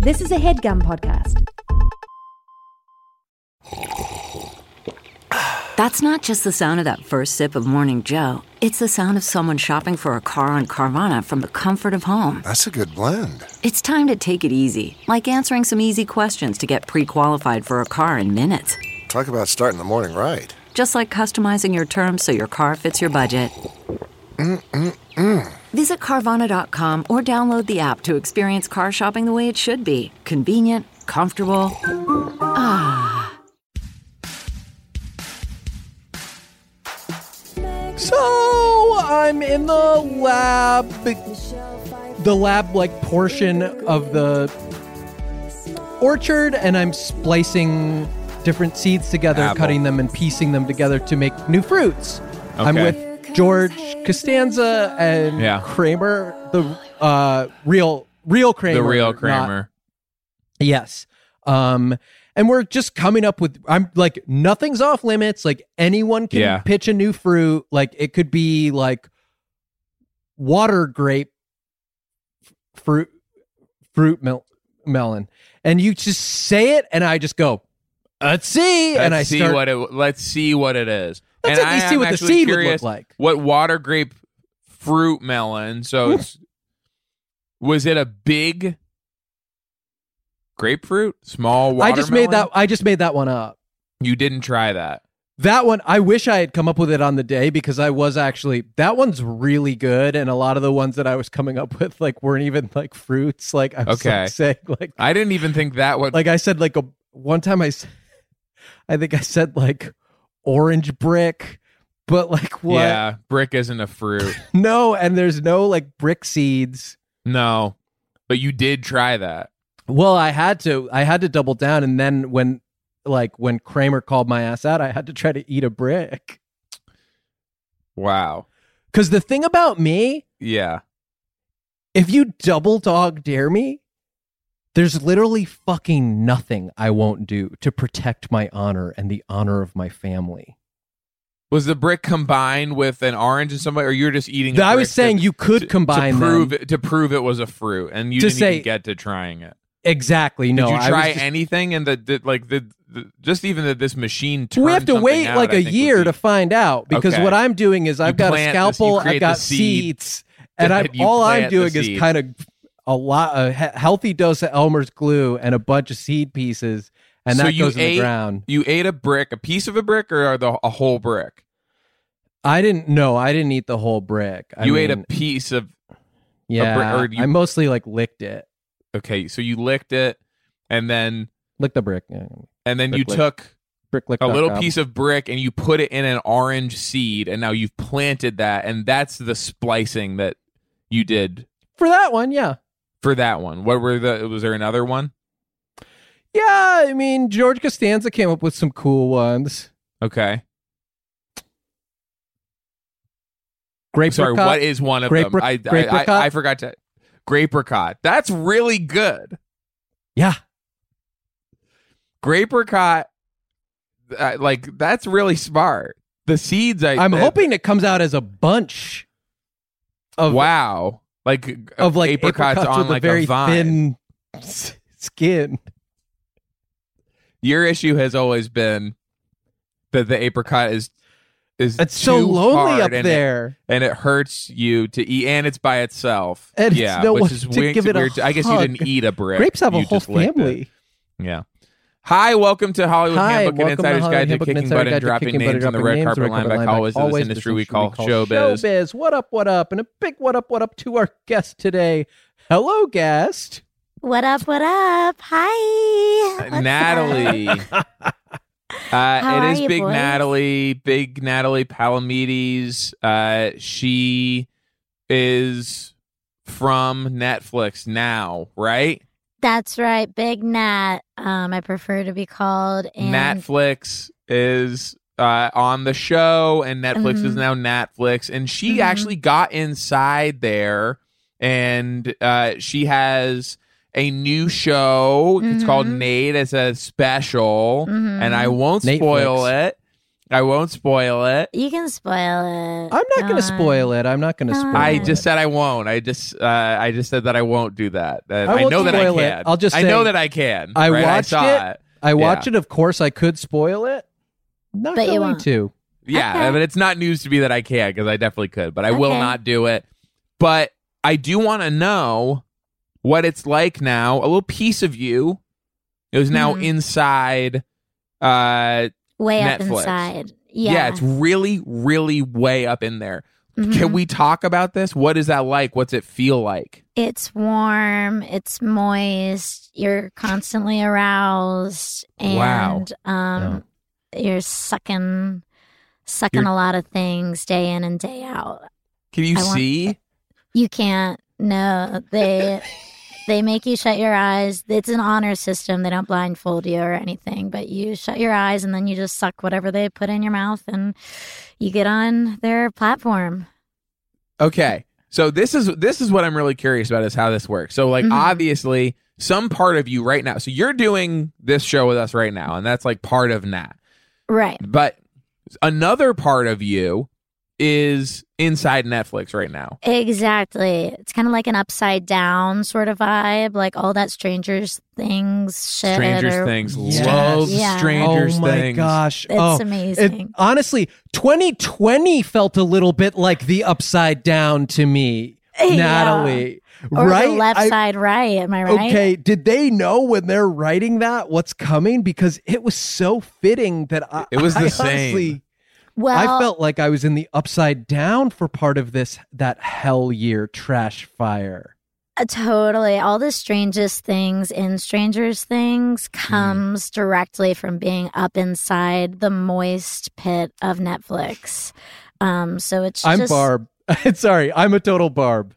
This is a HeadGum podcast. That's not just the sound of that first sip of Morning Joe. It's the sound of someone shopping for a car on Carvana from the comfort of home. That's a good blend. It's time to take it easy, like answering some easy questions to get pre-qualified for a car in minutes. Talk about starting the morning right. Just like customizing your terms so your car fits your budget. Visit Carvana.com or download the app to experience car shopping the way it should be. Convenient, comfortable. So I'm in the lab like portion of the orchard, and I'm splicing different seeds together, cutting them and piecing them together to make new fruits. Okay. I'm with George Costanza and Kramer, the real Kramer. The real Kramer. Yes. And we're just coming up with, I'm like, nothing's off limits. Like, anyone can pitch a new fruit. Like, it could be like water grape fruit melon. And you just say it, and I just go, let's see. Let's see what it is. Let's at least see what the seed would look like. What water grape fruit melon. So was it a big grapefruit? Small watermelon? I just made that one up. You didn't try that. That one, I wish I had come up with it on the day, because I was actually, that one's really good. And a lot of the ones that I was coming up with like weren't even like fruits. Like I was like, saying like, I didn't even think that would, like I said, like one time I think I said like orange brick, but like what? Yeah, brick isn't a fruit. No, and there's no like brick seeds. No, but you did try that. Well, I had to double down, and then when Kramer called my ass out, I had to try to eat a brick. Wow. Because the thing about me, if you double dog dare me, there's literally fucking nothing I won't do to protect my honor and the honor of my family. Was the brick combined with an orange and somebody, or you were just eating? I was saying you could combine them to prove it was a fruit, and you didn't even get to trying it. Exactly. No. Did you try anything? And this machine turned. We have to wait out, like a year to find out, because what I'm doing is I've got a scalpel, I've got seeds, and all I'm doing is kind of a healthy dose of Elmer's glue and a bunch of seed pieces, and that goes in the ground. You ate a piece of a brick, or a whole brick? I didn't eat the whole brick. You ate a piece of I mostly like licked it. Okay, so you licked it, and then licked the brick, and then you took a little piece of brick and you put it in an orange seed, and now you've planted that, and that's the splicing that you did for that one. Yeah, for that one. Was there another one? Yeah, I mean, George Costanza came up with some cool ones. Okay. Sorry, what is one of them? I forgot to. Grapefruit. That's really good. Yeah. Grapefruit, that's really smart. The seeds, I'm hoping it comes out as a bunch of apricots on like a very thin skin. Your issue has always been that the apricot is it's so lonely up there, and it hurts you to eat, and it's by itself. And which is weird. I guess you didn't eat a brick. Grapes have a whole family. Yeah. Hi, welcome to Hollywood Handbook, an insider's guide to kicking butt and dropping names on the red carpet line by always this industry we call showbiz. What up, and a big what up to our guest today. Hello, guest. What up? Hi. Natalie. It is Big boys? Big Natalie Palamides. She is from Netflix now, right? That's right, Big Nat. I prefer to be called. And Netflix is on the show, and Netflix is now Netflix, and she actually got inside there, and she has a new show. It's called Nate. It's a special, and I won't spoil it. I won't spoil it. You can spoil it. I'm not going to spoil it. I'm not going to spoil it. I just said I won't. I just said that I won't do that. I know that I can. It. I'll just say, I know that I can. I right? watched it. I watched it. Of course, I could spoil it. Not but going to. Yeah, okay. but it's not news to me that I can, because I definitely could. But I will not do it. But I do want to know what it's like now. A little piece of you is now inside way Netflix. up inside. Yeah, it's really, really way up in there. Can we talk about this? What is that like? What's it feel like? It's warm. It's moist. You're constantly aroused, and you're sucking a lot of things day in and day out. Can you see? You can't. No, they make you shut your eyes. It's an honor system. They don't blindfold you or anything, but you shut your eyes and then you just suck whatever they put in your mouth and you get on their platform. Okay. So this is what I'm really curious about, is how this works. So like obviously some part of you right now. So you're doing this show with us right now, and that's like part of Nat. Right. But another part of you is inside Netflix right now. Exactly. It's kind of like an upside down sort of vibe, like all that Stranger Things shit. Stranger Things. Love Stranger Things. Oh my gosh. It's amazing. Honestly, 2020 felt a little bit like the upside down to me, Natalie. Or right? the left side right, am I right? Okay, did they know when they're writing that what's coming? Because it was so fitting that it was the same. Honestly, well, I felt like I was in the upside down for part of that hell year trash fire. Totally. All the strangest things in Strangers Things comes directly from being up inside the moist pit of Netflix. So it's I'm Barb. Sorry, I'm a total Barb.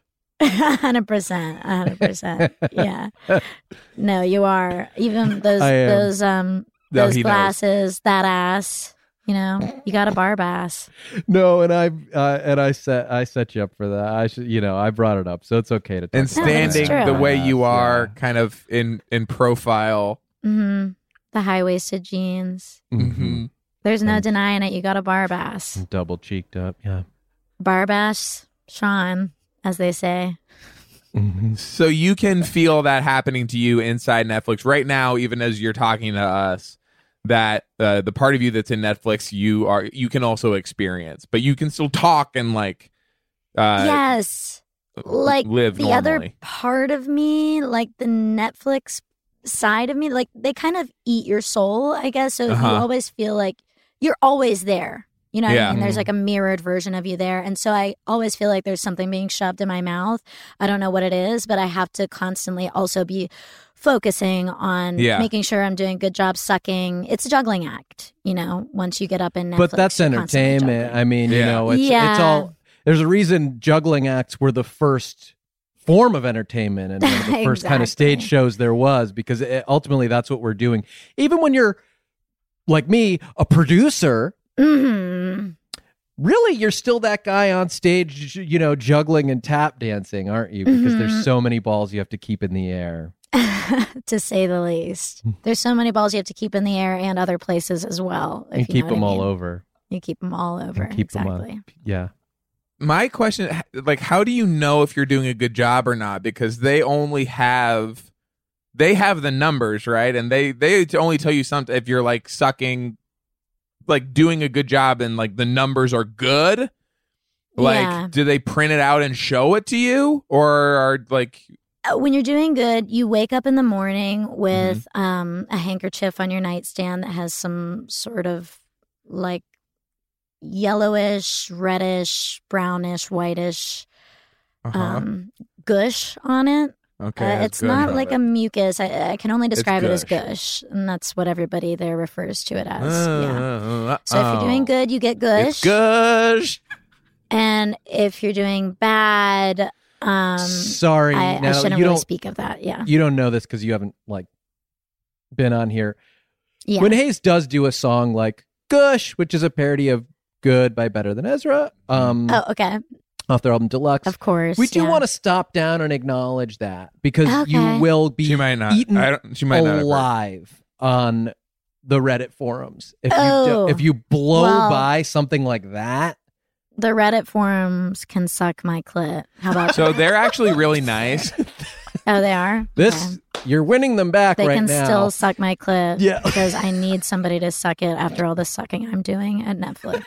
100%. Yeah. No, you are. Even those glasses, that ass. You know, you got a Barb ass. No, and I set you up for that. I should, I brought it up, so it's okay to talk and standing the way you are, kind of in profile. The high-waisted jeans. There's no denying it. You got a Barb ass. Double cheeked up, yeah. Barb ass, Sean, as they say. So you can feel that happening to you inside Netflix right now, even as you're talking to us. That the part of you that's in Netflix, you can also experience, but you can still talk and like yes, like live the normally. Other part of me, like the Netflix side of me, like they kind of eat your soul, I guess. So you always feel like you're always there. You know what I mean? There's like a mirrored version of you there. And so I always feel like there's something being shoved in my mouth. I don't know what it is, but I have to constantly also be focusing on making sure I'm doing a good job sucking. It's a juggling act, once you get up in Netflix. But that's entertainment. I mean, it's all, there's a reason juggling acts were the first form of entertainment and one of the first kind of stage shows there was, because ultimately that's what we're doing. Even when you're, like me, a producer, really, you're still that guy on stage, juggling and tap dancing, aren't you? Because there's so many balls you have to keep in the air. To say the least. There's so many balls you have to keep in the air and other places as well. And keep them all over. You keep them all over. Exactly. Yeah. My question, like, how do you know if you're doing a good job or not? Because they have the numbers, right? And they only tell you something if you're like sucking, like doing a good job and like the numbers are good. Like, do they print it out and show it to you, or are like? When you're doing good, you wake up in the morning with a handkerchief on your nightstand that has some sort of like yellowish, reddish, brownish, whitish gush on it. Okay, it's not like a mucus. I can only describe it as gush, and that's what everybody there refers to it as. So if you're doing good, you get gush. It's gush. And if you're doing bad, sorry, I shouldn't really speak of that. Yeah, you don't know this because you haven't like been on here. Yeah. When Hayes does do a song like "Gush," which is a parody of "Good" by Better Than Ezra, okay, off their album Deluxe, of course, we do want to stop down and acknowledge that, because you will be she might not. eaten she might not alive on the Reddit forums. If you blow by something like that. The Reddit forums can suck my clit. How about So they're actually really nice. Oh, they are? You're winning them back right now. They can still suck my clit. Yeah. Because I need somebody to suck it after all the sucking I'm doing at Netflix.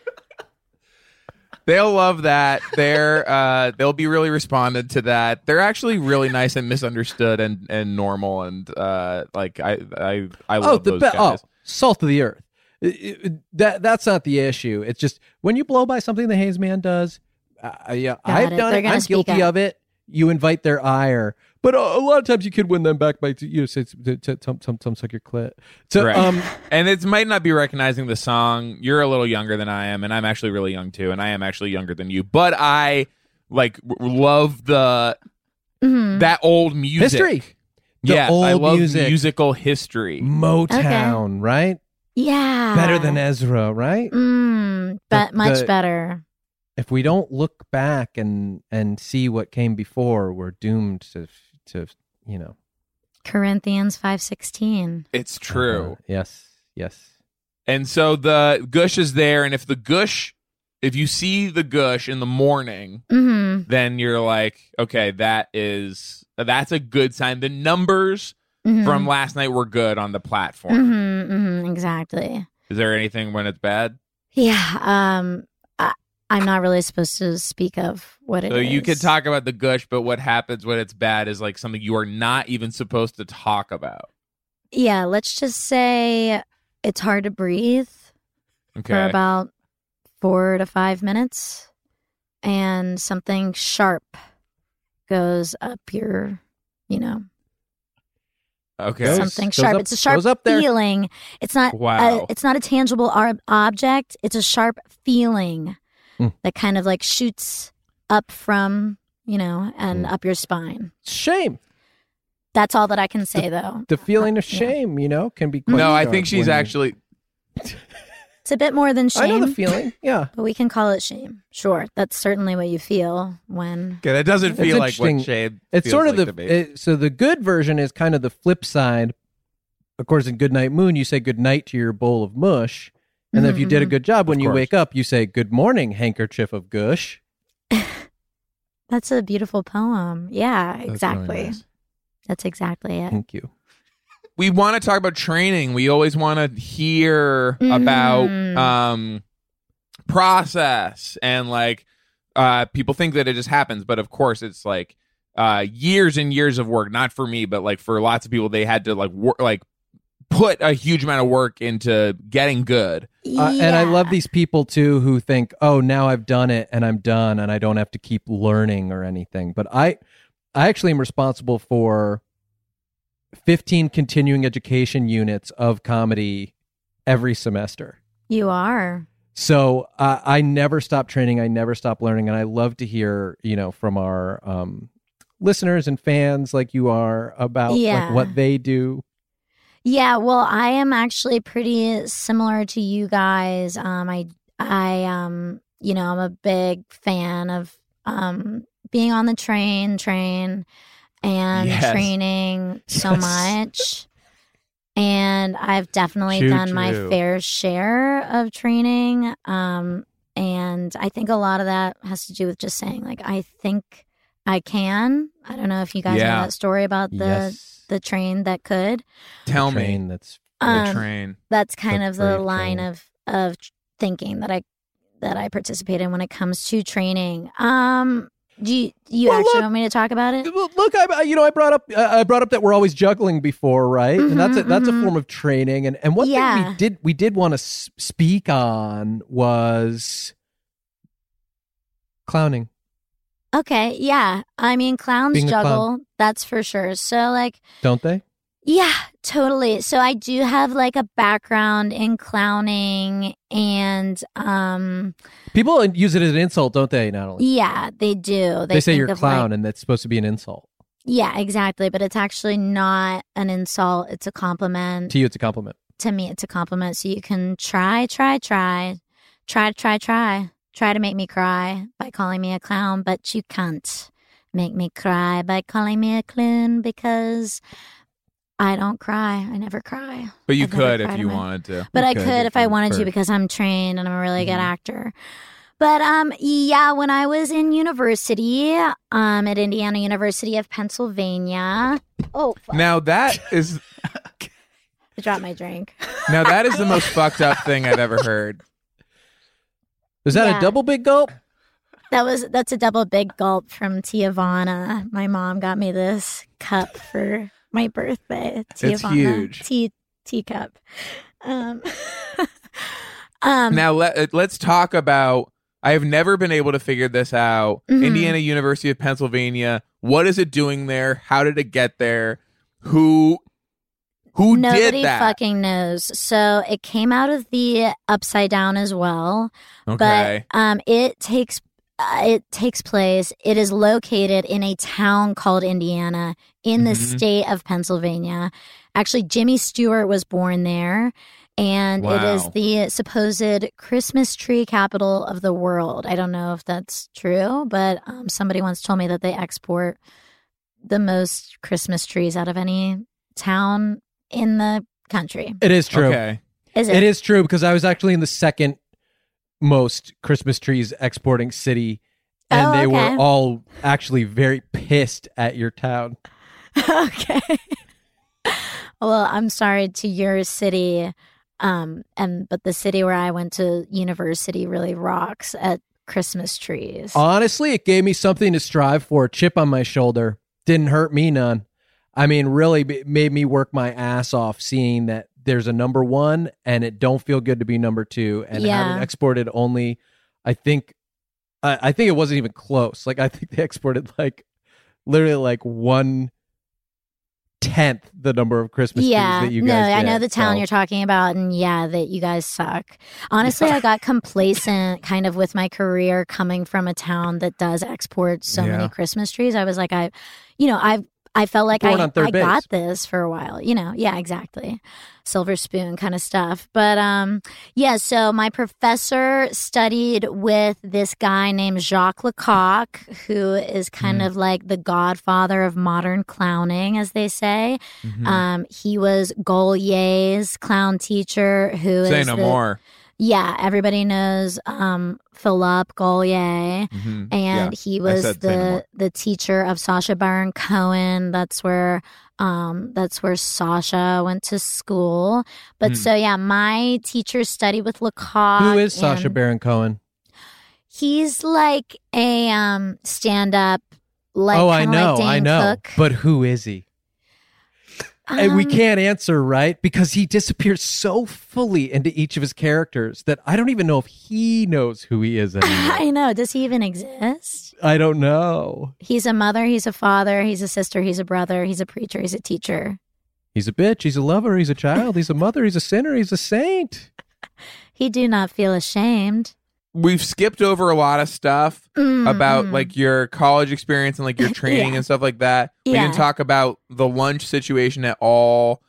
They'll love that. They'll be really responded to that. They're actually really nice and misunderstood and normal and like I love those guys. Salt of the earth. That's not the issue. It's just when you blow by something the Haze Man does. Yeah, I've done it. I'm guilty of it. You invite their ire, but a lot of times you could win them back by say suck your clit. So, right. And it might not be recognizing the song. You're a little younger than I am, and I'm actually really young too, and I am actually younger than you. But I love the that old music history. Yeah, I love musical history. Motown, right? Yeah. Better than Ezra, right? But much better. If we don't look back and see what came before, we're doomed to Corinthians 5:16. It's true. Yes. And so the gush is there, and if you see the gush in the morning, then you're like, okay, that's a good sign. The numbers from last night were good on the platform. Exactly. Is there anything when it's bad? Yeah. I'm not really supposed to speak of what it is. So you could talk about the gush, but what happens when it's bad is like something you are not even supposed to talk about. Yeah, let's just say it's hard to breathe for about 4 to 5 minutes, and something sharp goes up your, Okay. Something sharp. It's a sharp feeling. It's not. It's not a tangible object. It's a sharp feeling that kind of like shoots up from, and up your spine. Shame. That's all that I can say, though. The feeling of shame, can be. No, I think she's actually. It's a bit more than shame. I know the feeling. Yeah, but we can call it shame. Sure, that's certainly what you feel when. Okay, that doesn't feel like what shame. It's feels sort of like so the good version is kind of the flip side. Of course, in Goodnight Moon, you say goodnight to your bowl of mush, and then if you did a good job, when you wake up, you say good morning, handkerchief of gush. That's a beautiful poem. Yeah, exactly. Really nice. That's exactly it. Thank you. We want to talk about training. We always want to hear about process and like people think that it just happens, but of course it's like years and years of work. Not for me, but like for lots of people, they had to put a huge amount of work into getting good. And I love these people too who think, oh, now I've done it and I'm done and I don't have to keep learning or anything. But I actually am responsible for 15 continuing education units of comedy every semester. You are. So I never stop training. I never stop learning. And I love to hear, from our listeners and fans like you are about like what they do. Yeah, well, I am actually pretty similar to you guys. I'm a big fan of being on the train and training so much. And I've definitely done my fair share of training. And I think a lot of that has to do with just saying, like, I think I can. I don't know if you guys know that story about the train that could. Tell me. That's the train. That's kind of the line of thinking that I participate in when it comes to training. Do you actually want me to talk about it? Look, I brought up that we're always juggling before, right? And that's a form of training. And one thing we did want to speak on was clowning. Okay, yeah. I mean, clowns Being juggle, that's for sure. So, like... Don't they? Yeah, totally. So I do have, like, a background in clowning and... People use it as an insult, don't they, Natalie? Yeah, they do. They say you're a clown, and that's supposed to be an insult. Yeah, exactly. But it's actually not an insult. It's a compliment. To you, it's a compliment. To me, it's a compliment. So you can try to make me cry by calling me a clown, but you can't make me cry by calling me a clown because I don't cry. I never cry. But you could if you wanted to. But I could if I wanted to because I'm trained and I'm a really good actor. But yeah, when I was in university, at Indiana University of Pennsylvania. Oh, fuck. Now that is. I dropped my drink. Now that is the most fucked up thing I've ever heard. Was that a double big gulp? That's a double big gulp from Tiavana. My mom got me this cup for my birthday. Tiavana. It's huge. Teacup. Now let's talk about. I have never been able to figure this out. Mm-hmm. Indiana University of Pennsylvania. What is it doing there? How did it get there? Who did that? Nobody fucking knows. So it came out of the Upside Down as well. Okay. But it takes place. It is located in a town called Indiana in the state of Pennsylvania. Actually, Jimmy Stewart was born there. And it is the supposed Christmas tree capital of the world. I don't know if that's true, but somebody once told me that they export the most Christmas trees out of any town in the country. It is true. Okay. Is it? It is true because I was actually in the second most Christmas trees exporting city, and they were all actually very pissed at your town. Okay. Well, I'm sorry to your city. But the city where I went to university really rocks at Christmas trees. Honestly, it gave me something to strive for. A chip on my shoulder. Didn't hurt me none. I mean, really made me work my ass off seeing that there's a number one and it don't feel good to be number two. And having exported only, I think it wasn't even close. Like, I think they exported literally 1/10 the number of Christmas trees that you guys did. I know the town you're talking about, and that you guys suck. Honestly, I got complacent kind of with my career coming from a town that does export so many Christmas trees. I was like, I felt like I got this for a while, Yeah, exactly. Silver spoon kind of stuff. But so my professor studied with this guy named Jacques Lecoq, who is kind of like the godfather of modern clowning, as they say. Mm-hmm. He was Golyer's clown teacher, who Say no more. Yeah, everybody knows Philip Gaulier, and he was the teacher of Sacha Baron Cohen. That's where Sacha went to school. But my teacher studied with Lecoq. Who is Sacha Baron Cohen? He's like a stand-up, I know. Cook. But who is he? And we can't answer, right? Because he disappears so fully into each of his characters that I don't even know if he knows who he is anymore. I know. Does he even exist? I don't know. He's a mother. He's a father. He's a sister. He's a brother. He's a preacher. He's a teacher. He's a bitch. He's a lover. He's a child. He's a mother. He's a sinner. He's a saint. He do not feel ashamed. We've skipped over a lot of stuff about your college experience and your training and stuff like that. We didn't talk about the lunch situation at all.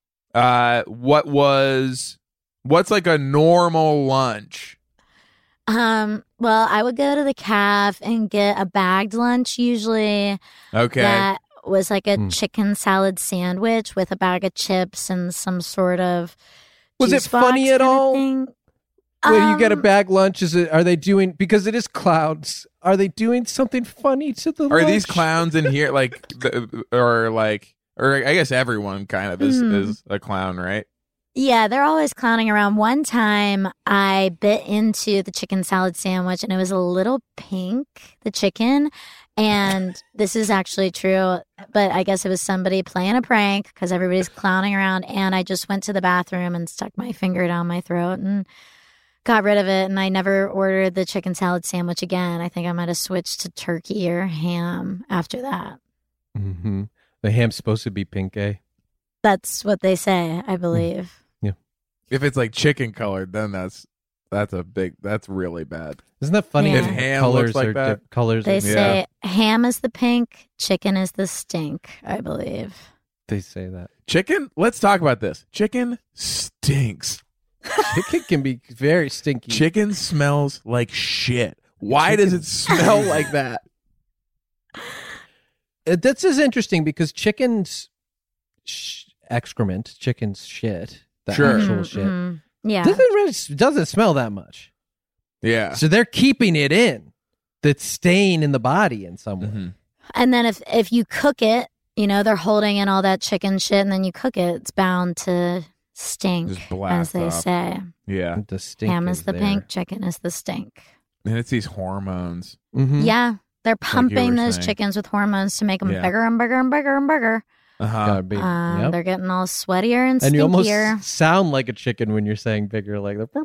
What's like a normal lunch? Well, I would go to the caf and get a bagged lunch usually. Okay. That was like a chicken salad sandwich with a bag of chips and some sort of Was it funny at all? When you get a bag lunch, are they doing, because it is clowns, are they doing something funny to the lunch? Are these clowns in here or I guess everyone kind of is a clown, right? Yeah, they're always clowning around. One time I bit into the chicken salad sandwich and it was a little pink, the chicken. And this is actually true, but I guess it was somebody playing a prank because everybody's clowning around. And I just went to the bathroom and stuck my finger down my throat and got rid of it, and I never ordered the chicken salad sandwich again. I think I might have switched to turkey or ham after that. Mm-hmm. The ham's supposed to be pink, eh? That's what they say, I believe. Yeah. If it's chicken colored, then that's really bad. Isn't that funny? Yeah. If ham looks like that, colors. They say ham is the pink, chicken is the stink, I believe. They say that. Chicken? Let's talk about this. Chicken stinks. Chicken can be very stinky. Chicken smells like shit. Why does it smell like that? This is interesting because chickens excrement, chicken's shit, the Sure. actual shit. Yeah. Doesn't smell that much. Yeah. So they're keeping it in. That's staying in the body in some way. Mm-hmm. And then if you cook it, you know, they're holding in all that chicken shit, and then you cook it, it's bound to stink, Just as blast they up. say. Yeah. The stink Ham is the there. pink, chicken is the stink. And it's these hormones. Mhm. Yeah. They're pumping were those saying. chickens with hormones to make them Yeah. bigger and bigger and bigger and bigger. Uh-huh. Gotta be. Yep. They're getting all sweatier and And you almost stinkier. sound like a chicken when you're saying bigger, like the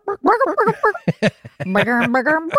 Bigger and bigger and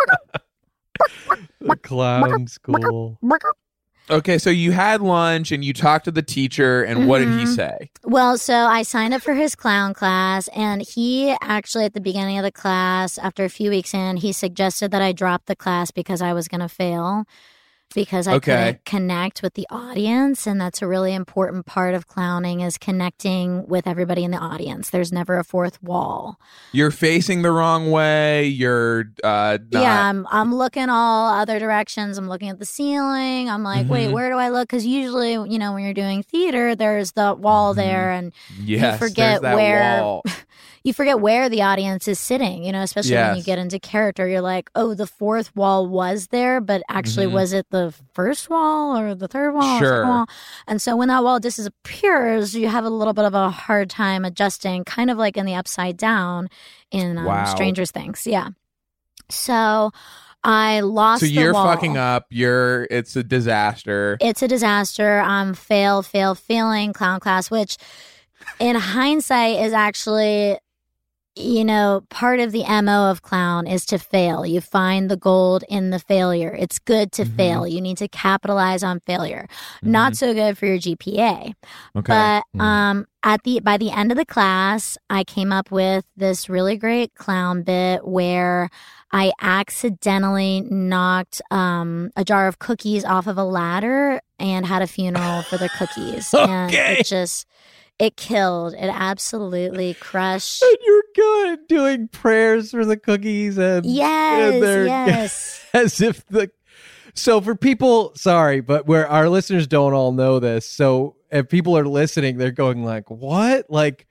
clown school. bigger. Okay, so you had lunch and you talked to the teacher, and what did he say? Well, so I signed up for his clown class, and he actually, at the beginning of the class, after a few weeks in, he suggested that I drop the class because I was going to fail, because I couldn't connect with the audience. And that's a really important part of clowning, is connecting with everybody in the audience. There's never a fourth wall. You're facing the wrong way. You're not. Yeah, I'm looking all other directions. I'm looking at the ceiling. I'm like, wait, where do I look? Because usually, you know, when you're doing theater, there's the wall there, and Yes, you forget there's that where wall. you forget where the audience is sitting. You know, especially when you Yes. get into character, you're like, oh, the fourth wall was there, but actually, was it the first wall or the third wall? Or Sure. second wall? And so when that wall disappears, you have a little bit of a hard time adjusting, kind of like in the Upside Down in Wow. Stranger Things. Yeah. So I lost So the you're wall. fucking up. It's a disaster. It's a disaster. Failing clown class, which in hindsight is actually, you know, part of the MO of clown is to fail. You find the gold in the failure. It's good to fail. You need to capitalize on failure. Not so good for your GPA. Okay. But by the end of the class, I came up with this really great clown bit where I accidentally knocked a jar of cookies off of a ladder and had a funeral for the cookies. And it killed. It absolutely crushed. And you're good doing prayers for the cookies and Yes. as if so for people, sorry, but where our listeners don't all know this, so if people are listening, they're going like, what? Like,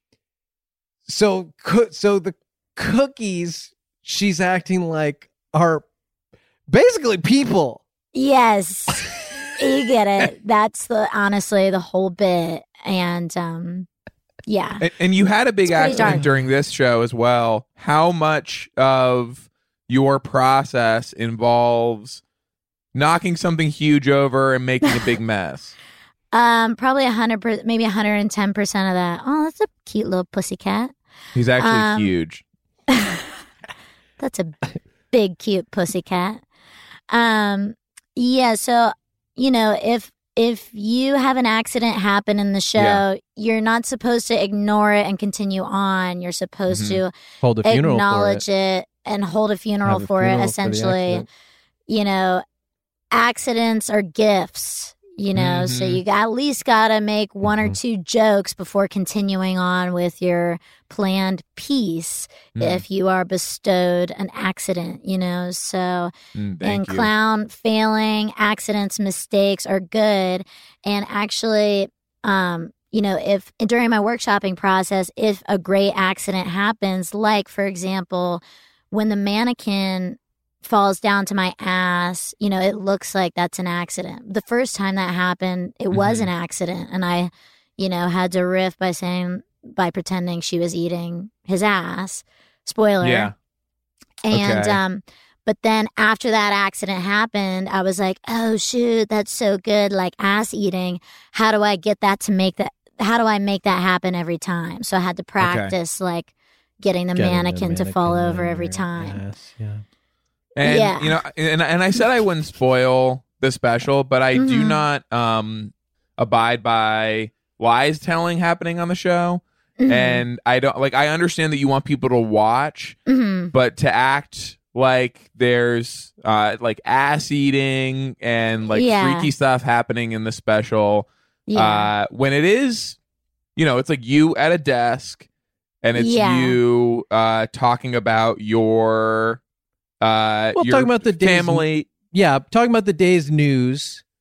so the cookies she's acting like are basically people. Yes. You get it. That's honestly the whole bit. And yeah. And you had a big It's pretty accident dark. during this show as well. How much of your process involves knocking something huge over and making a big mess? Probably 100%, maybe 110% of that. Oh, that's a cute little pussycat. He's actually huge. That's a big, cute pussycat. Yeah. So, you know, if you have an accident happen in the show, you're not supposed to ignore it and continue on. You're supposed to Hold a funeral acknowledge for it. it and hold a funeral Have a for funeral it. for the Essentially, accident. you know, accidents are gifts. You know, so you at least got to make one or two jokes before continuing on with your planned piece if you are bestowed an accident, you know. So Thank in you. clown, failing, accidents, mistakes are good. And actually, you know, if during my workshopping process, if a great accident happens, like, for example, when the mannequin falls down to my ass, you know, it looks like that's an accident. The first time that happened, it was an accident. And I, you know, had to riff by pretending she was eating his ass. Spoiler. Yeah. And, Okay. but then after that accident happened, I was like, oh, shoot, that's so good. Like ass eating. How do I get that to make that? How do I make that happen every time? So I had to practice like getting the mannequin to fall over every time. Yeah. And Yeah. you know, and I said I wouldn't spoil the special, but I do not abide by lies telling happening on the show. And I don't like, I understand that you want people to watch, but to act like there's like ass eating and like freaky stuff happening in the special. Yeah. When it is, you know, it's like you at a desk and it's you talking about your Well, your talking about the day's family. Yeah, talking about the day's news.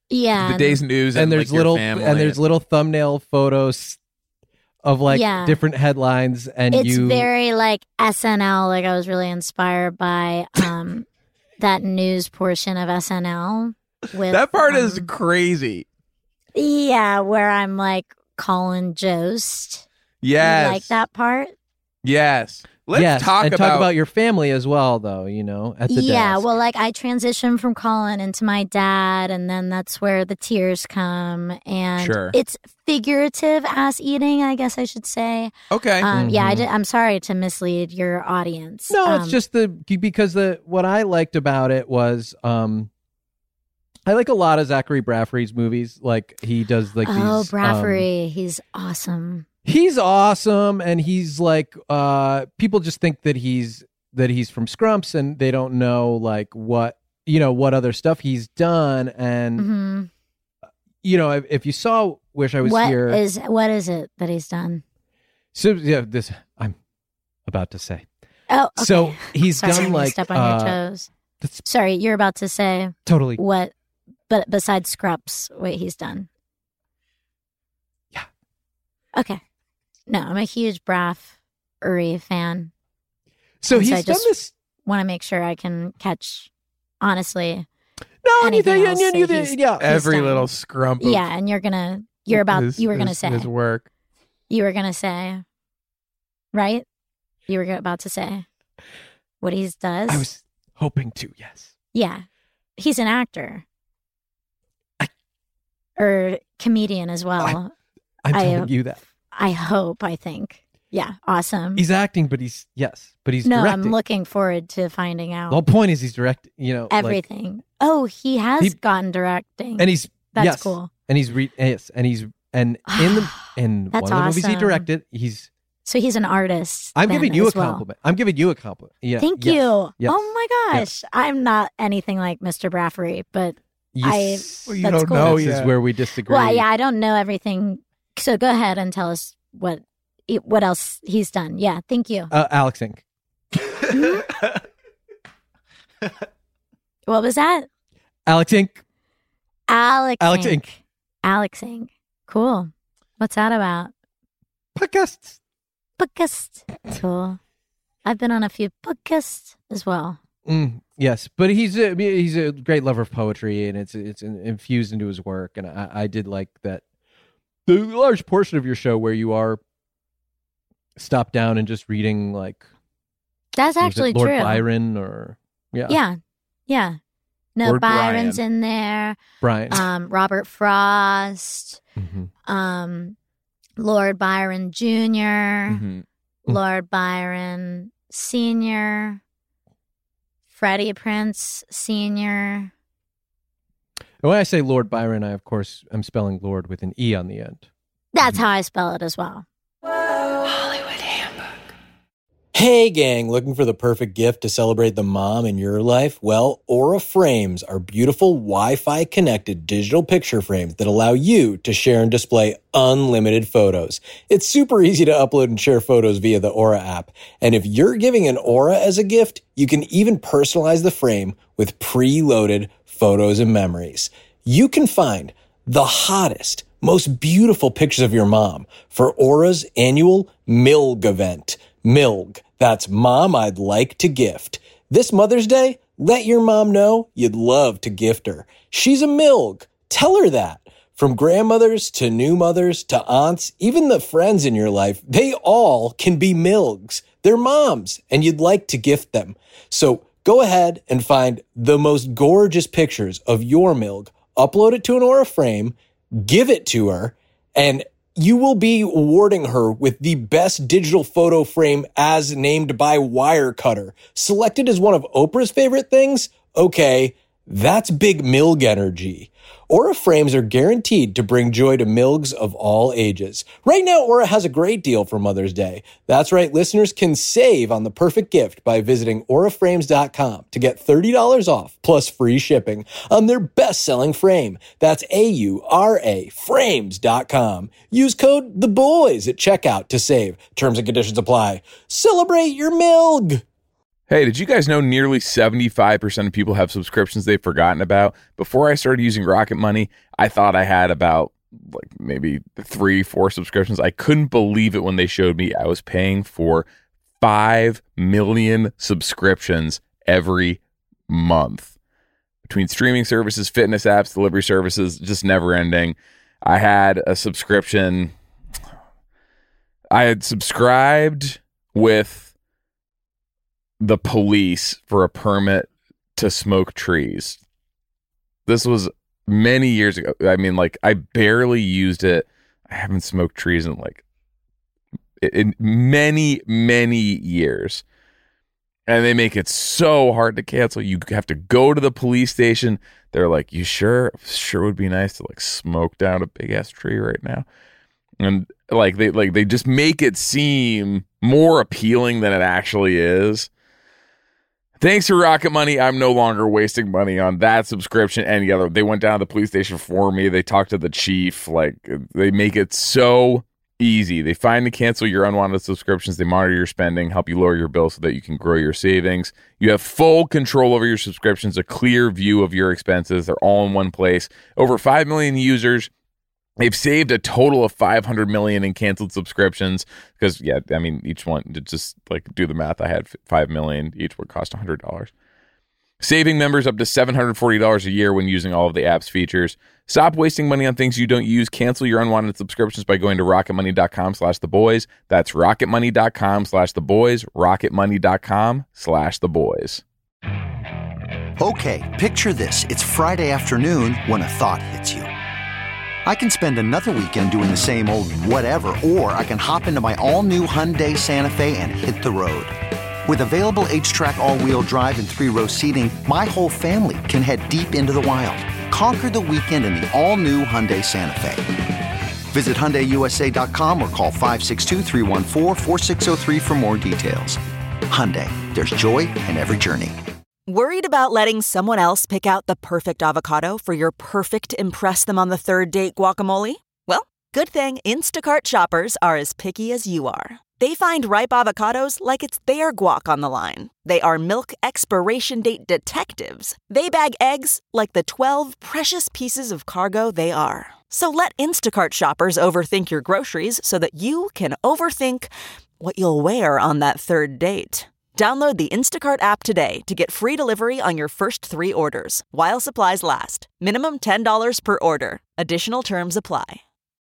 the day's news, and there's like little family. and there's little thumbnail photos of like different headlines, and it's very like SNL. Like I was really inspired by that news portion of SNL. With that part is crazy. Yeah, where I'm like Colin Jost. Yes, you like that part. Yes. Let's talk about your family as well, though, you know, at the desk. Well, like I transitioned from Colin into my dad, and then that's where the tears come. And it's figurative ass eating, I guess I should say. Okay. Yeah, I'm sorry to mislead your audience. No, it's just because what I liked about it was I like a lot of Zachary Braffrey's movies. Like he does like these. Oh, Braffrey, he's awesome. He's awesome, and he's like people just think that he's from Scrumps, and they don't know like what other stuff he's done. And you know, if you saw Wish I Was Here, what is it that he's done? So yeah, this I'm about to say. Oh, okay. So he's Sorry, done like step on your toes. Sorry, you're about to say totally what, but besides Scrubs, what he's done. Yeah. Okay. No, I'm a huge Braff-Uri fan. So he's done this. Want to make sure I can catch, honestly. No, anything every little scrump. Yeah, and you were gonna say his work. You were gonna say, right? You were about to say what he does. I was hoping to. Yes. Yeah, he's an actor or comedian as well. I'm telling you that. I think. Yeah, awesome. He's acting, but he's directing. I'm looking forward to finding out. The whole point is he's directing, everything. He has gotten directing. And that's cool. And he's in one of the movies he directed, he's an artist. I'm giving you a compliment. I'm giving you a compliment. Yeah. Thank you. Yes. Oh my gosh. Yes. I'm not anything like Mr. Braffrey, but you that's don't cool. know this yet. Is where we disagree. Well, yeah, I don't know everything. So go ahead and tell us what else he's done. Yeah, thank you. Alex Inc. What was that? Alex Inc. Alex Inc. Cool. What's that about? Podcasts. Cool. I've been on a few podcasts as well. Yes, but he's a great lover of poetry, and it's infused into his work. And I did like that. The large portion of your show where you are stopped down and just reading like that's actually Lord true. Byron or yeah. No, Lord Byron's Brian. in there. Brian, Robert Frost, Lord Byron Jr., Lord Byron Sr., Freddie Prince Sr. When I say Lord Byron, I of course am spelling Lord with an E on the end. That's how I spell it as well. Hollywood Handbook. Hey gang, looking for the perfect gift to celebrate the mom in your life? Well, Aura Frames are beautiful Wi-Fi connected digital picture frames that allow you to share and display unlimited photos. It's super easy to upload and share photos via the Aura app. And if you're giving an Aura as a gift, you can even personalize the frame with preloaded photos and memories. You can find the hottest, most beautiful pictures of your mom for Aura's annual MILG event. MILG, that's Mom I'd Like to Gift. This Mother's Day, let your mom know you'd love to gift her. She's a MILG. Tell her that. From grandmothers to new mothers to aunts, even the friends in your life, they all can be MILGs. They're moms, and you'd like to gift them. So go ahead and find the most gorgeous pictures of your MILG, upload it to an Aura frame, give it to her, and you will be awarding her with the best digital photo frame as named by Wirecutter. Selected as one of Oprah's favorite things? Okay, that's big MILG energy. Aura frames are guaranteed to bring joy to MILGs of all ages. Right now, Aura has a great deal for Mother's Day. That's right, listeners can save on the perfect gift by visiting auraframes.com to get $30 off plus free shipping on their best-selling frame. That's AURA frames.com. Use code THEBOYS at checkout to save. Terms and conditions apply. Celebrate your MILG! Hey, did you guys know nearly 75% of people have subscriptions they've forgotten about? Before I started using Rocket Money, I thought I had about like maybe 3-4 subscriptions. I couldn't believe it when they showed me I was paying for 5 million subscriptions every month. Between streaming services, fitness apps, delivery services, just never ending. I had a subscription. I had subscribed with the police for a permit to smoke trees. This was many years ago. I mean, like, I barely used it. I haven't smoked trees in like in many years. And they make it so hard to cancel. You have to go to the police station. They're like, you sure would be nice to like smoke down a big ass tree right now. And they just make it seem more appealing than it actually is. Thanks to Rocket Money, I'm no longer wasting money on that subscription. Any other, they went down to the police station for me. They talked to the chief. Like, they make it so easy. They find and cancel your unwanted subscriptions. They monitor your spending, help you lower your bill so that you can grow your savings. You have full control over your subscriptions, a clear view of your expenses. They're all in one place. Over 5 million users. They've saved a total of $500 million in canceled subscriptions because, yeah, I mean, each one, to just like do the math, I had 5 million. Each would cost $100. Saving members up to $740 a year when using all of the app's features. Stop wasting money on things you don't use. Cancel your unwanted subscriptions by going to rocketmoney.com/theboys. That's rocketmoney.com/theboys. rocketmoney.com/theboys. Okay, picture this. It's Friday afternoon when a thought hits you. I can spend another weekend doing the same old whatever, or I can hop into my all-new Hyundai Santa Fe and hit the road. With available H-Track all-wheel drive and 3-row seating, my whole family can head deep into the wild. Conquer the weekend in the all-new Hyundai Santa Fe. Visit HyundaiUSA.com or call 562-314-4603 for more details. Hyundai, there's joy in every journey. Worried about letting someone else pick out the perfect avocado for your perfect impress-them-on-the-third-date guacamole? Well, good thing Instacart shoppers are as picky as you are. They find ripe avocados like it's their guac on the line. They are milk expiration date detectives. They bag eggs like the 12 precious pieces of cargo they are. So let Instacart shoppers overthink your groceries so that you can overthink what you'll wear on that third date. Download the Instacart app today to get free delivery on your first 3 orders, while supplies last. Minimum $10 per order. Additional terms apply.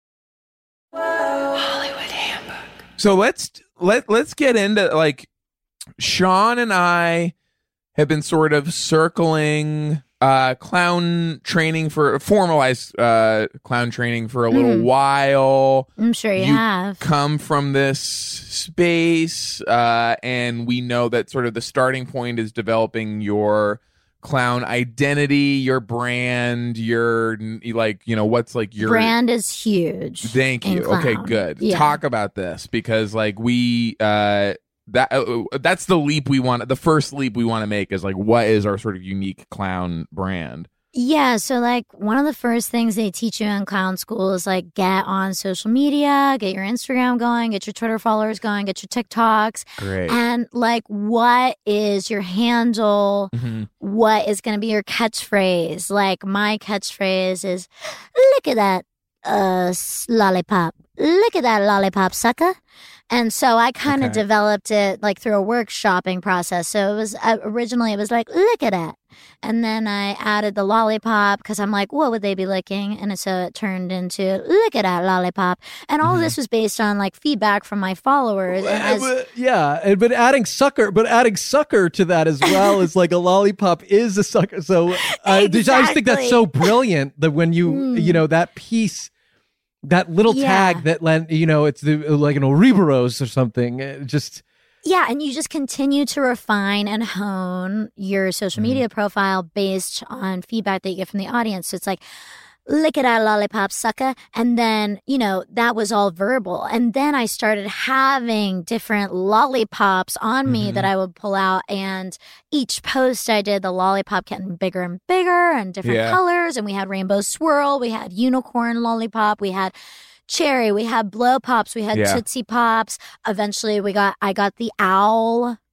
Hollywood Handbook. So let's get into, like, Sean and I have been sort of circling clown training for formalized clown training for a little while. I'm sure you have come from this space, and we know that sort of the starting point is developing your clown identity, your brand, your, like, you know, what's like your brand is huge. Thank you. Okay, good. Yeah. Talk about this, because like we that's the leap we want. The first leap we want to make is like, what is our sort of unique clown brand? Yeah, so like one of the first things they teach you in clown school is like get on social media, get your Instagram going, get your Twitter followers going, get your TikToks. Great. And like, what is your handle? Mm-hmm. What is going to be your catchphrase? Like my catchphrase is, look at that lollipop. Look at that lollipop, sucker. And so I kind of developed it like through a workshopping process. So it was originally it was like, look at that. And then I added the lollipop because I'm like, what would they be licking? And so it turned into look at that lollipop. And all this was based on like feedback from my followers. And but adding sucker to that as well is like a lollipop is a sucker. So I just think that's so brilliant that when you know, that piece, that little tag that, you know, it's like an Ouroboros or something. Yeah, and you just continue to refine and hone your social media profile based on feedback that you get from the audience. So it's like, lick it out, lollipop, sucker. And then, you know, that was all verbal. And then I started having different lollipops on me that I would pull out. And each post I did, the lollipop getting bigger and bigger and different colors. And we had rainbow swirl. We had unicorn lollipop. We had cherry. We had blow pops. We had Tootsie Pops. Eventually I got the owl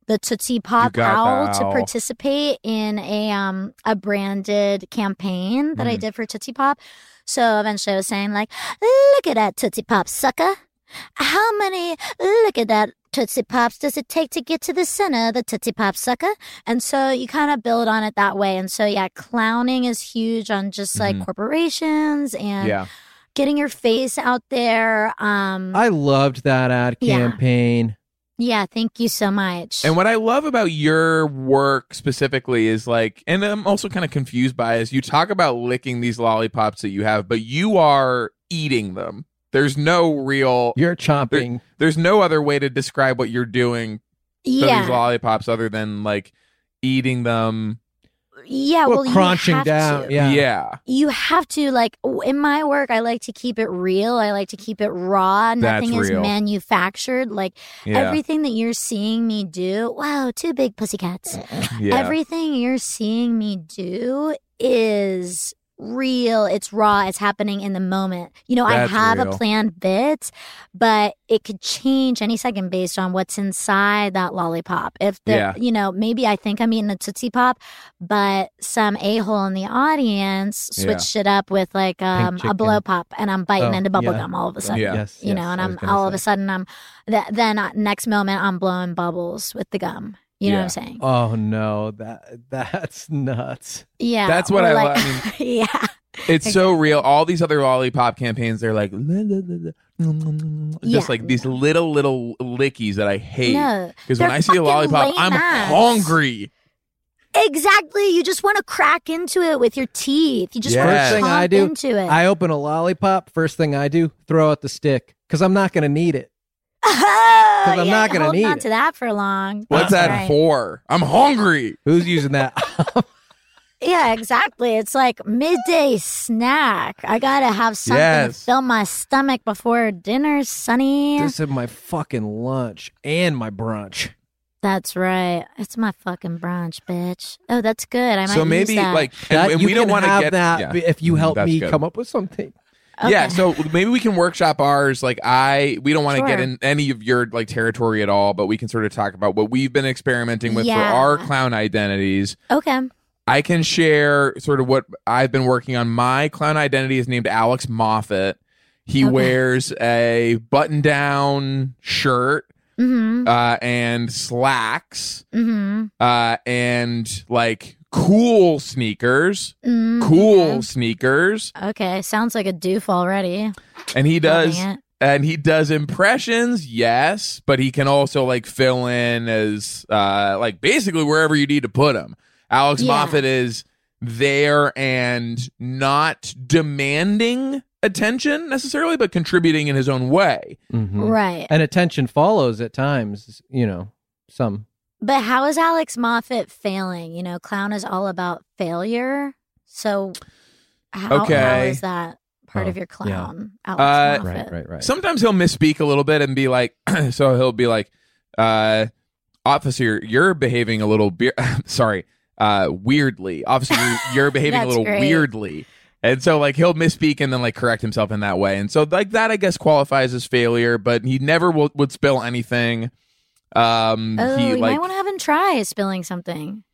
the Tootsie Pop owl to participate in a branded campaign that I did for Tootsie Pop. So eventually I was saying like, look at that Tootsie Pop sucker. How many, look at that Tootsie Pops does it take to get to the center of the Tootsie Pop sucker? And so you kind of build on it that way. And so, yeah, clowning is huge on just like corporations and getting your face out there. I loved that ad campaign. Yeah, thank you so much. And what I love about your work specifically is like, and I'm also kind of confused by is you talk about licking these lollipops that you have, but you are eating them. There's no real... You're chomping. There's no other way to describe what you're doing to these lollipops other than like eating them. Yeah, well, crunching you have down. to. Yeah. You have to, like, in my work, I like to keep it real. I like to keep it raw. Nothing is manufactured. Like, everything that you're seeing me do, wow, 2 big pussycats. Everything you're seeing me do is real. It's raw. It's happening in the moment. You know, I have a planned bit, but it could change any second based on what's inside that lollipop. If you know, maybe I think I'm eating a Tootsie Pop, but some a-hole in the audience switched it up with like a blow pop, and I'm biting into bubble gum all of a sudden. You know, and I'm all of a sudden then next moment I'm blowing bubbles with the gum. You know what I'm saying? Oh no, that's nuts. Yeah, that's what I love. I mean, it's so real. All these other lollipop campaigns, they're like just like these little lickies that I hate. Because when I see a lollipop, I'm hungry. Exactly. You just want to crack into it with your teeth. You just want to chomp into it. I open a lollipop. First thing I do, throw out the stick because I'm not going to need it. Because I'm not going to need on to that for long. What's that for? I'm hungry. Who's using that? Yeah, exactly. It's like midday snack. I got to have something to fill my stomach before dinner, Sonny. This is my fucking lunch and my brunch. That's right. It's my fucking brunch, bitch. Oh, that's good. I might so maybe use that. like and we don't want to get that if you help me come up with something. Okay. Yeah, so maybe we can workshop ours. Like we don't want to get in any of your like territory at all, but we can sort of talk about what we've been experimenting with for our clown identities. Okay. I can share sort of what I've been working on. My clown identity is named Alex Moffat. He wears a button-down shirt and slacks and like cool sneakers. Sneakers. Okay, sounds like a doof already. And he does impressions, yes, but he can also like fill in as like basically wherever you need to put him. Alex Moffat is there and not demanding attention necessarily, but contributing in his own way. Right. And attention follows at times, you know, some. But how is Alex Moffat failing? You know, clown is all about failure. So how is that part of your clown, Alex Moffat? Right. Sometimes he'll misspeak a little bit and be like, so he'll be like, officer, you're behaving a little weirdly. Officer, you're behaving a little weirdly. And so like he'll misspeak and then like correct himself in that way. And so like that I guess qualifies as failure, but he never would spill anything. You might want to have him try spilling something.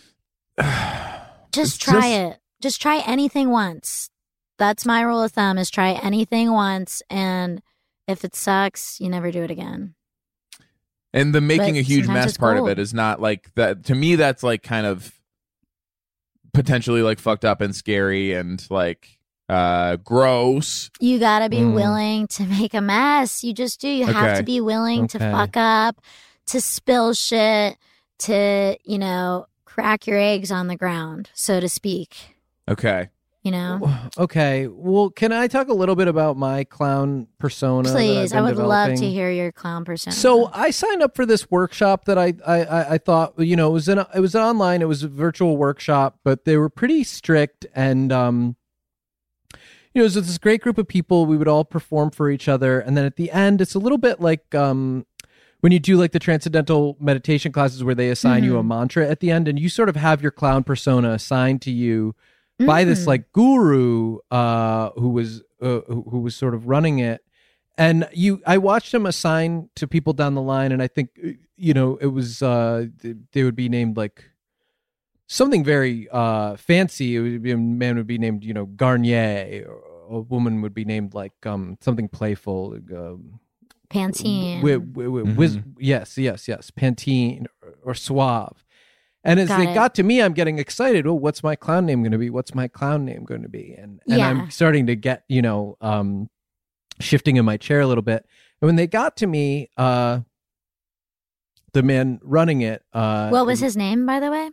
Just try it. Just try anything once. That's my rule of thumb is try anything once. And if it sucks, you never do it again. And the making a huge mess part of it is not like that. To me, that's like kind of potentially like fucked up and scary and like gross. You gotta be willing to make a mess. You just do. You have to be willing to fuck up, to spill shit, to, you know, crack your eggs on the ground, so to speak. Okay. You know? Okay. Well, can I talk a little bit about my clown persona? Please. I would love to hear your clown persona. So I signed up for this workshop that I thought, you know, it was online. It was a virtual workshop, but they were pretty strict. And, you know, it was this great group of people. We would all perform for each other. And then at the end, it's a little bit like when you do like the transcendental meditation classes where they assign you a mantra at the end, and you sort of have your clown persona assigned to you by this like guru who was sort of running it, And I watched them assign to people down the line, and I think, it was they would be named like something very fancy. It would be, a man would be named, Garnier, or a woman would be named like something playful. Pantene. Yes, Pantene or Suave. And as they got to me, I'm getting excited. Oh, what's my clown name going to be? What's my clown name going to be? And I'm starting to get, shifting in my chair a little bit. And when they got to me, the man running it. What was his name, by the way?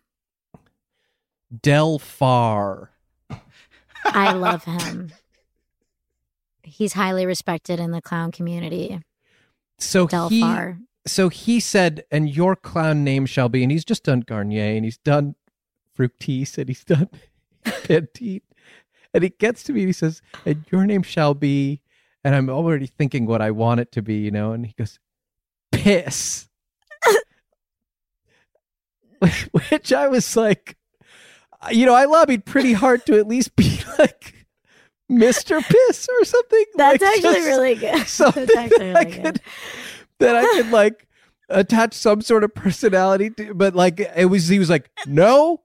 Del Far. I love him. He's highly respected in the clown community. Del Far. So he said, and your clown name shall be, and he's just done Garnier, and he's done Fructis, and he's done Pantene. And he gets to me, and he says, and your name shall be, and I'm already thinking what I want it to be, and he goes, Piss. Which I was like, I lobbied pretty hard to at least be like Mr. Piss or something. That's actually really good. Something That's actually really good. That I could like attach some sort of personality to, but like he was like, no.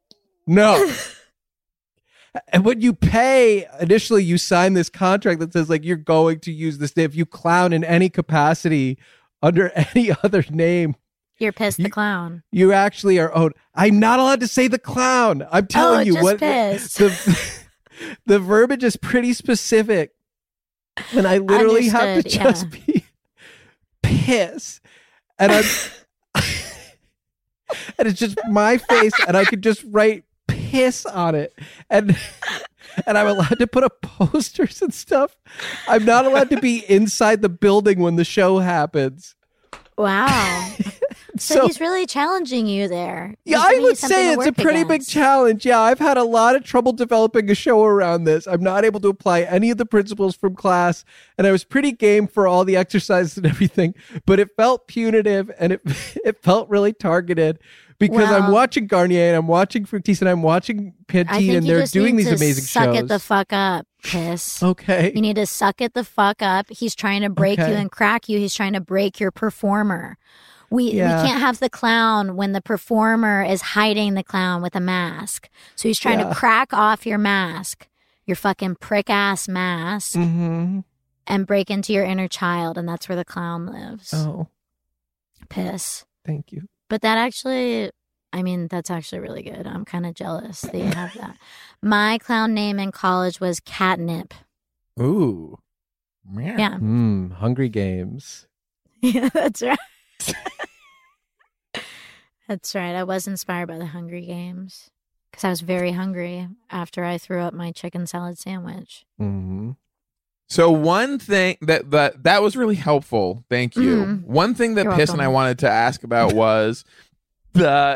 And when you pay, initially you sign this contract that says like you're going to use this name. If you clown in any capacity under any other name, you're Piss the Clown. You actually are owned. I'm not allowed to say the clown. I'm telling you what Piss. The verbiage is pretty specific. And I literally have to just be Piss. And I'm and it's just my face, and I could just write Piss on it. And I'm allowed to put up posters and stuff. I'm not allowed to be inside the building when the show happens. Wow. So he's really challenging you there. Yeah, I would say it's a pretty big challenge. Yeah, I've had a lot of trouble developing a show around this. I'm not able to apply any of the principles from class, and I was pretty game for all the exercises and everything, but it felt punitive, and it felt really targeted because I'm watching Garnier, and I'm watching Fructis, and I'm watching Pantene, and they're doing these amazing shows. Suck it the fuck up, Piss. Okay. You need to suck it the fuck up. He's trying to break you and crack you. He's trying to break your performer. We can't have the clown when the performer is hiding the clown with a mask. So he's trying to crack off your mask, your fucking prick ass mask, and break into your inner child. And that's where the clown lives. Oh. Piss. Thank you. But that's actually really good. I'm kind of jealous that you have that. My clown name in college was Catnip. Ooh. Yeah. Hungry Games. Yeah, that's right. That's right. I was inspired by the Hunger Games because I was very hungry after I threw up my chicken salad sandwich. Mm-hmm. So one thing that was really helpful. Thank you. One thing that Piss and I wanted to ask about was the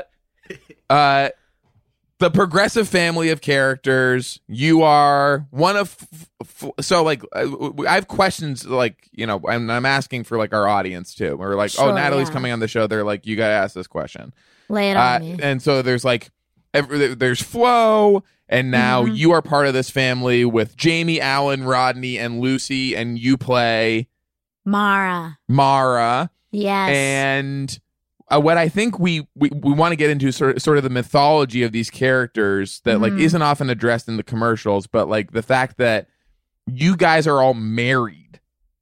progressive family of characters. You are one of so like I have questions like I'm asking for like our audience too. We're like, Natalie's coming on the show. They're like, you gotta ask this question. Lay it on me. And so there's like there's Flo, and now you are part of this family with Jamie, Alan, Rodney, and Lucy, and you play Mara. Yes. And what I think we want to get into sort of the mythology of these characters that like isn't often addressed in the commercials, but like the fact that you guys are all married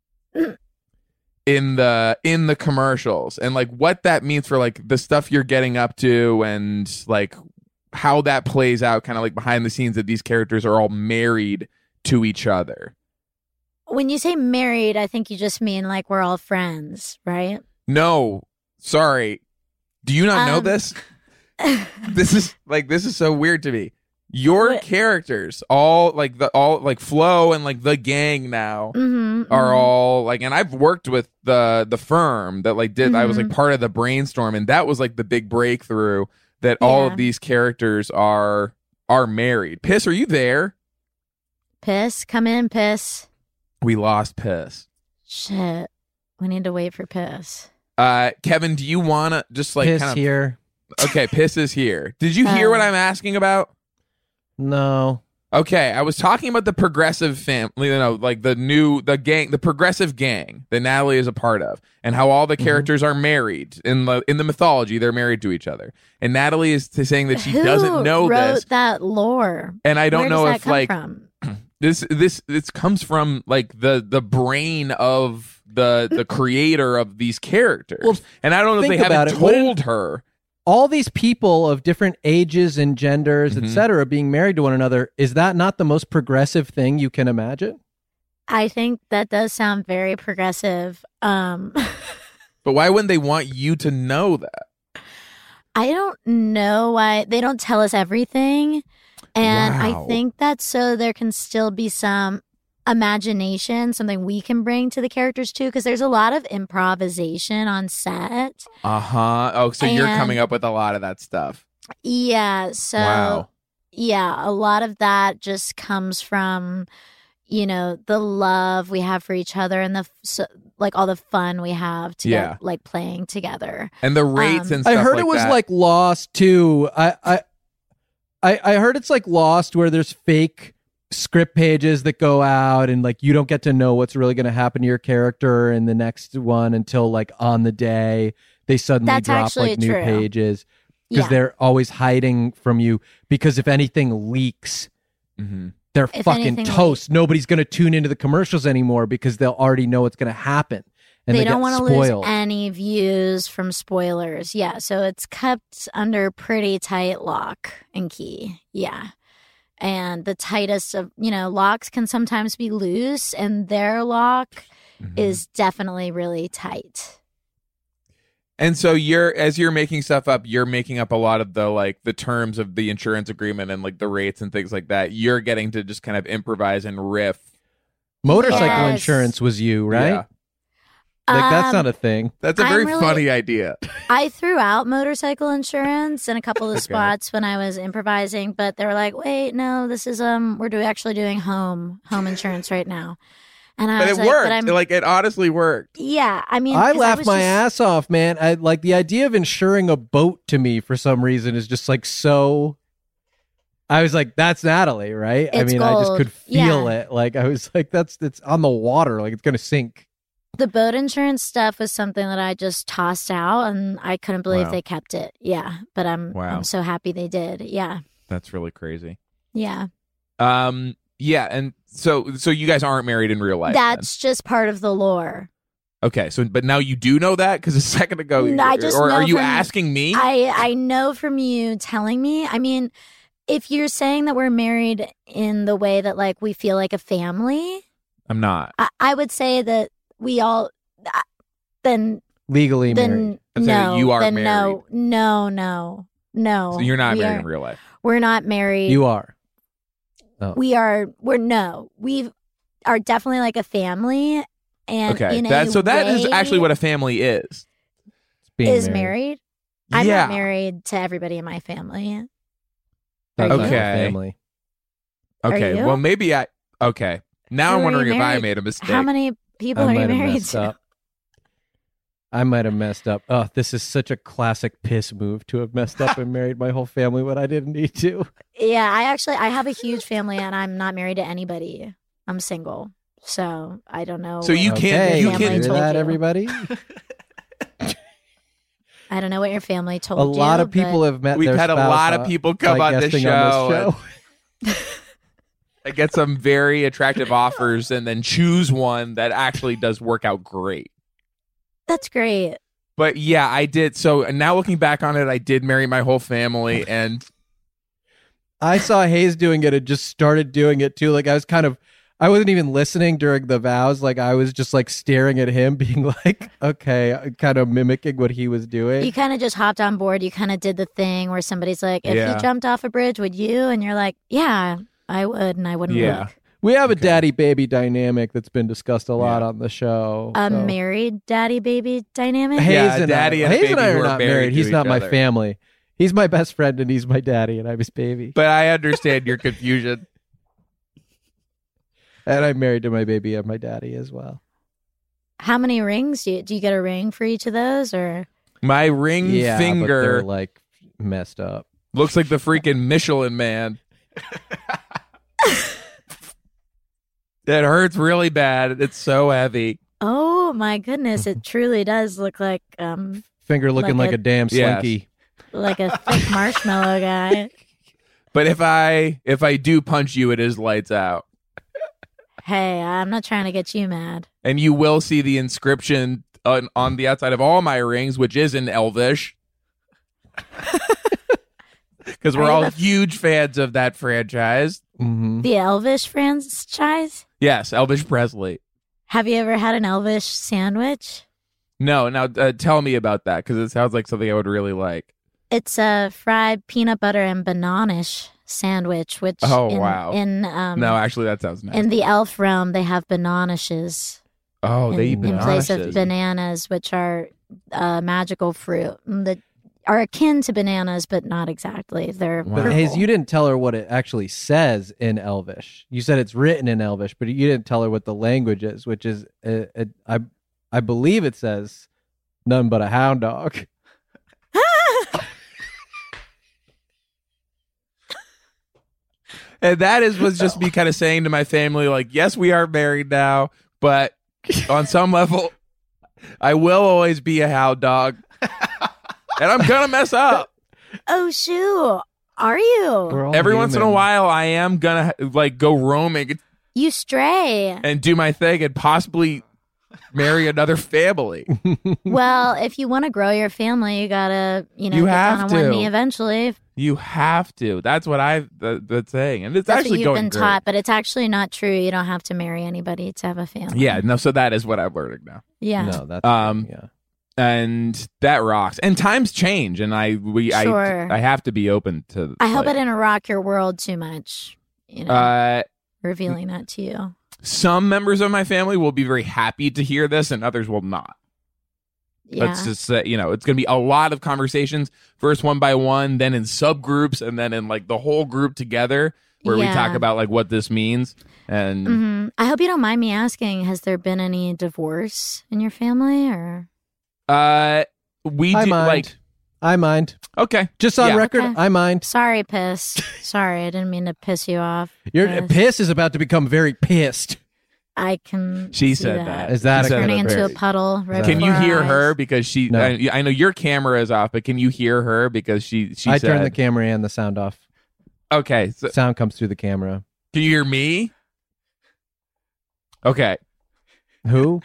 in the commercials, and like what that means for like the stuff you're getting up to, and like how that plays out kind of like behind the scenes, that these characters are all married to each other. When you say married, I think you just mean like we're all friends, right? No. Sorry. Do you not know this? This is so weird to me. Your characters, all Flo and like the gang now are all like, and I've worked with the firm that like did, I was like part of the brainstorm, and that was like the big breakthrough that all of these characters are married. Piss, are you there? Piss, come in, Piss. We lost Piss. Shit. We need to wait for Piss. Kevin, do you want to just like Piss kind of here? Okay, Piss is here. Did you hear what I'm asking about? No. Okay, I was talking about the progressive family, like the progressive gang that Natalie is a part of, and how all the characters are married in the mythology. They're married to each other, and Natalie is saying that she doesn't know wrote this. That lore, and I don't Where know does if that come like from? this comes from like the brain of the creator of these characters, Well, and I don't know if they haven't told her. All these people of different ages and genders, etc., being married to one another, is that not the most progressive thing you can imagine? I think that does sound very progressive. But why wouldn't they want you to know that? I don't know why they don't tell us everything. And Wow. I think that's so there can still be some imagination, something we can bring to the characters too, because there's a lot of improvisation on set. Oh, so you're And- coming up with a lot of that stuff. Yeah. So, Wow. yeah, a lot of that just comes from, the love we have for each other and like all the fun we have to Yeah. like playing together. And the rates and stuff I heard like it was that. like Lost too. I heard it's like Lost, where there's fake script pages that go out, and like you don't get to know what's really going to happen to your character in the next one until like on the day they suddenly That's drop actually like new true. pages, because Yeah. they're always hiding from you, because if anything leaks, they're If fucking anything toast. Nobody's going to tune into the commercials anymore because they'll already know what's going to happen. And they they don't want to lose spoiled. any views from spoilers. Yeah, so it's kept under pretty tight lock and key. Yeah. And the tightest of, locks can sometimes be loose, and their lock is definitely really tight. And so as you're making stuff up, you're making up a lot of the terms of the insurance agreement and like the rates and things like that. You're getting to just kind of improvise and riff. Motorcycle Yes. insurance was you, right? Yeah. Like that's not a thing. That's a I'm very really- funny idea. I threw out motorcycle insurance in a couple of spots when I was improvising, but they were like, "Wait, no, this is we're actually doing home insurance right now." And I But was it like, worked. "But I'm Like it honestly worked. yeah, I mean, I 'cause laughed was my just- ass off, man. I like the idea of insuring a boat to me for some reason is just like so. I was like, that's Natalie, right? I It's mean, I just gold. could feel Yeah. it. Like I was like, it's on the water, like it's gonna sink. The boat insurance stuff was something that I just tossed out, and I couldn't believe Wow. they kept it. Yeah, but I'm Wow. so happy they did. Yeah, That's really crazy. yeah. Yeah, and so you guys aren't married in real life. then? That's just part of the lore. Okay. So, but now you do know that because a second ago, No, I just or know are you from- asking me? I know from you telling me. I mean, if you're saying that we're married in the way that like we feel like a family, I'm not. I would say that we all then Legally married. then I'm saying that no, you are then married. no. So you're not We married are- in real life. We're not married. You are. We are definitely like a family, and Okay. in That is way actually what a family is. It's being is married. I'm Yeah. not married to everybody in my family. That's Are not you? your Okay. family. Okay. you? Well, maybe okay. Now Who I'm are you wondering if I married- made a mistake. How many people I are you might have married messed to? up. I might have messed up. Oh, this is such a classic piss move to have messed up and married my whole family when I didn't need to. Yeah, I have a huge family, and I'm not married to anybody. I'm single, so I don't know. So you what can't- Okay, you your can- family hear told that, you. everybody? I don't know what your family told A you. lot of people but have met We've their had a spouse lot of people come by on this guesting show. I get some very attractive offers and then choose one that actually does work out great. That's great. But yeah, I did. So now looking back on it, I did marry my whole family, and I saw Hayes doing it and just started doing it too. Like I wasn't even listening during the vows. Like I was just like staring at him being like, okay, kind of mimicking what he was doing. You kind of just hopped on board. You kind of did the thing where somebody's like, if Yeah. you jumped off a bridge, would you? And you're like, yeah, I would, and I wouldn't Yeah. look. We have a daddy-baby dynamic that's been discussed a lot on the show. A so. married daddy-baby dynamic? Hayes Yeah, and daddy I, and Hayes and baby I who are are not married married. to He's not each my other. family. He's my best friend and he's my daddy and I'm his baby. but I understand your confusion. And I'm married to my baby and my daddy as well. How many rings do you get a ring for each of those, or? My ring Yeah, but they're finger like messed up. looks like the freaking Michelin Man. It hurts really bad. It's so heavy. Oh my goodness! It truly does look like finger looking like a damn slinky, like a thick marshmallow guy. But if I do punch you, it is lights out. Hey, I'm not trying to get you mad. And you will see the inscription on the outside of all my rings, which is in Elvish. Because we're all huge fans of that franchise. Mm-hmm. The Elvish franchise? Yes, Elvish Presley. Have you ever had an Elvish sandwich? No. Now, tell me about that, because it sounds like something I would really like. It's a fried peanut butter and bananish sandwich, which wow. No, actually, that sounds nice. In the elf realm, they have bananishes. Oh, they eat bananishes. In place of bananas, which are magical fruit that are akin to bananas, but not exactly. They're But Hayes, you didn't tell her what it actually says in Elvish. You said it's written in Elvish, but you didn't tell her what the language is, which is, I believe it says, none but a hound dog. And that was just me kind of saying to my family, like, yes, we are married now, but on some level, I will always be a hound dog. And I'm going to mess up. Oh, shoot. Are you? Every once in a while, I am going to like go roaming. You stray. And do my thing and possibly marry another family. Well, if you want to grow your family, you got to, get have down on to. one knee eventually. You have to. That's what I've been saying. And it's That's actually what you've going been great. taught, but it's actually not true. You don't have to marry anybody to have a family. Yeah, no, so that is what I'm learning now. Yeah. No, that's yeah. And that rocks. And times change, and I have to be open to. I hope it didn't rock your world too much. Revealing that to you. Some members of my family will be very happy to hear this, and others will not. Yeah. Let's just say, it's going to be a lot of conversations, first one by one, then in subgroups, and then in like the whole group together, where we talk about like what this means. And I hope you don't mind me asking: has there been any divorce in your family, or? I mind. Okay. Just on record, Okay. I mind. Sorry, piss. Sorry, I didn't mean to piss you off. Your piss is about to become very pissed. I can. She see said that. Is that turning into a puddle? Right can you before hear our her eyes. because she? No. I know your camera is off, but can you hear her because she I said, turned the camera and the sound off. Okay, so, Sound comes through the camera. can you hear me? Okay, Who?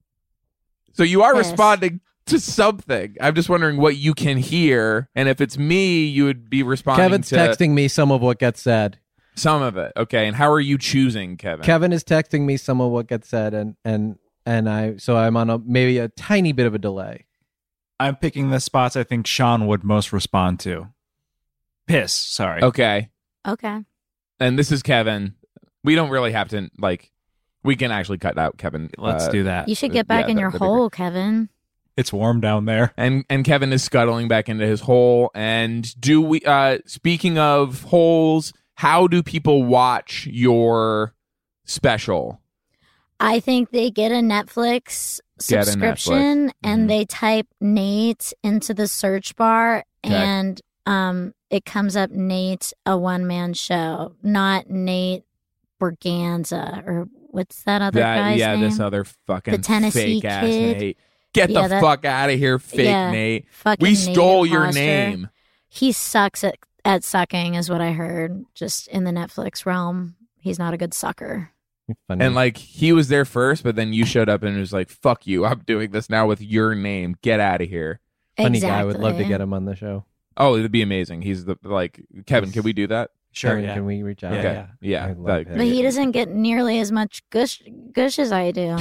so you are Yes. responding to something. I'm just wondering what you can hear, and if it's me, you would be responding Kevin's to texting me some of what gets said. some of it. Okay, and how are you choosing, Kevin? Kevin is texting me some of what gets said, and I'm on maybe a tiny bit of a delay. I'm picking the spots I think Sean would most respond to. Piss, sorry. Okay, Okay. and this is Kevin. We don't really have to we can actually cut out Kevin. Let's do that. You should get back in your that'd be hole, Kevin. It's warm down there. And Kevin is scuttling back into his hole. And do we? Speaking of holes, how do people watch your special? I think they get a Netflix subscription and they type Nate into the search bar and it comes up Nate, a one-man show, not Nate Borganza or what's that other guy's name? This other fucking the Tennessee fake ass kid. Nate. Get the fuck out of here, fake Nate. Fucking We stole Nate your imposter. name. He sucks at sucking, is what I heard. Just in the Netflix realm, he's not a good sucker. Funny. And like he was there first, but then you showed up and was like, "Fuck you! I'm doing this now with your name. Get out of here." Funny guy. I would love to get him on the show. Oh, it'd be amazing. He's Kevin. Can we do that? Sure. Kevin, Yeah. Can we reach out? Okay. Yeah. love him. But he doesn't get nearly as much gush as I do.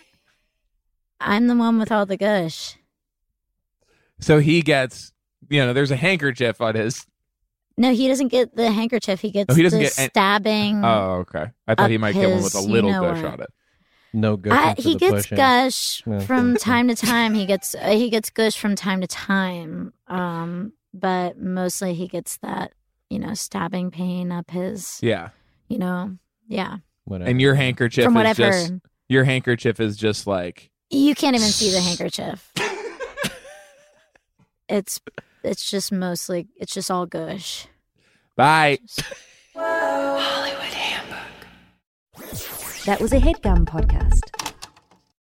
I'm the one with all the gush. So he gets, there's a handkerchief on his. No, he doesn't get the handkerchief. He gets he doesn't the get stabbing. Oh, okay. I thought he might get one with a his, little you know gush what. on it. No gush. He gets gush Yeah. from time to time. He gets gush from time to time. But mostly he gets that, stabbing pain up his. Yeah. Yeah. Whatever. And your handkerchief From what is I've just heard. your handkerchief is just like You can't even see the handkerchief. It's just all gush. bye. Hollywood Handbook. That was a HeadGum podcast.